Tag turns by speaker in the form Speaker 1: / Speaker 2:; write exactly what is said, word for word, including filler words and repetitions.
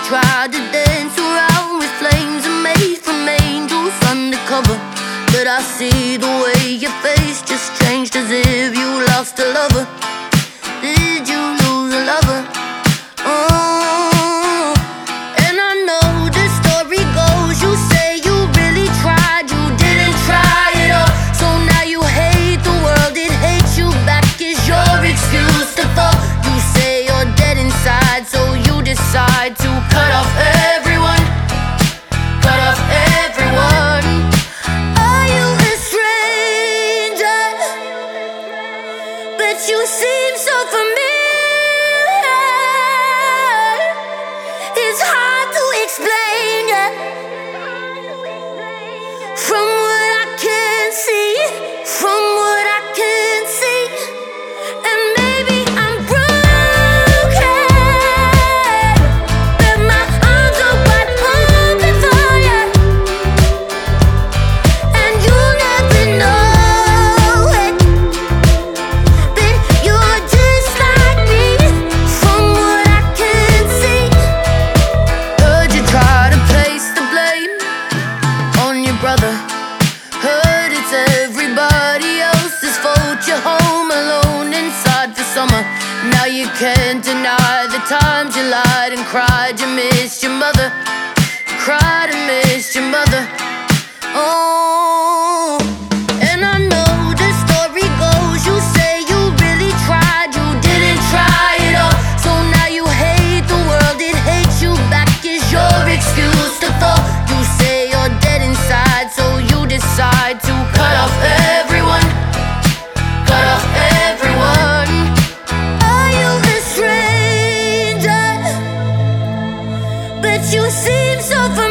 Speaker 1: tried to dance around with flames and made from angels undercover. But I see the way your face just changed, as if you lost a lover. Did you lose a lover? Oh, and I know the story goes, you say you really tried, you didn't try at all. So now you hate the world, it hates you back, is your excuse to fall. You say you're dead inside, so you decide to cut off everyone, cut off everyone. Are you a stranger? But you seem so familiar. It's hard to explain, yeah. From what I can see, from what I can see. And maybe I'm broken, but my arms are wide open for you. And you'll never know it, but you're just like me, from what I can see. Heard you try to place the blame on your brother. Heard it's everybody else's fault. You're home alone inside for summer. Now you can't deny the times you lied and cried. You missed your mother, cried and missed your mother. Oh, and I know the story goes, you say you really tried, you didn't try at all. So now you hate the world, it hates you back, is your excuse to fall. You say you're dead inside, so you decide to cut off everyone, cut off everyone. Are you a stranger? But you seem so familiar.